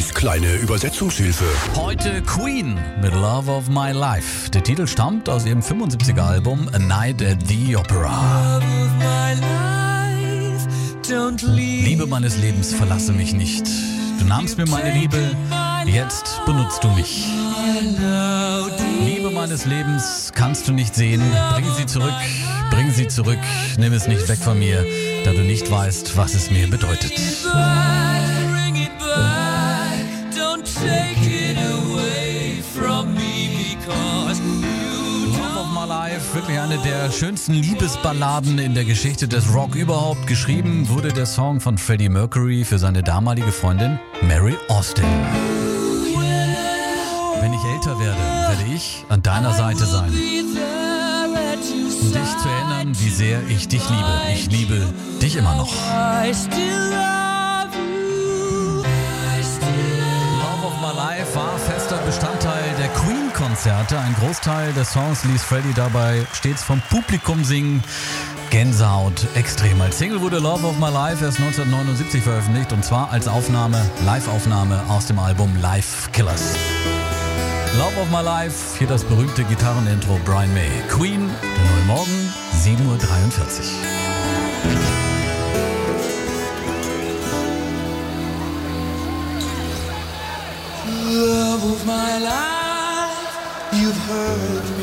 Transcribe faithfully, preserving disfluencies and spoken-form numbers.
Sandys kleine Übersetzungshilfe. Heute Queen mit Love of My Life. Der Titel stammt aus ihrem fünfundsiebziger Album A Night at the Opera. Liebe meines Lebens, verlasse mich nicht. Du nahmst mir meine Liebe, jetzt benutzt du mich. Liebe meines Lebens kannst du nicht sehen. Bring sie zurück, bring sie zurück. Nimm es nicht weg von mir, da du nicht weißt, was es mir bedeutet. Love of My Life, wirklich eine der schönsten Liebesballaden in der Geschichte des Rock überhaupt. Geschrieben wurde der Song von Freddie Mercury für seine damalige Freundin Mary Austin. Wenn ich älter werde, werde ich an deiner Seite sein, um dich zu erinnern, wie sehr ich dich liebe. Ich liebe dich immer noch. Love of My Life war fester Bestandteil der Queen-Konzerte. Ein Großteil des Songs ließ Freddie dabei stets vom Publikum singen. Gänsehaut extrem. Als Single wurde Love of My Life erst neunzehnhundertneunundsiebzig veröffentlicht, und zwar als Aufnahme, Live-Aufnahme aus dem Album Live Killers. Love of My Life, hier das berühmte Gitarrenintro Brian May. Queen, der neue Morgen, sieben Uhr dreiundvierzig. Love of my life, you've heard me.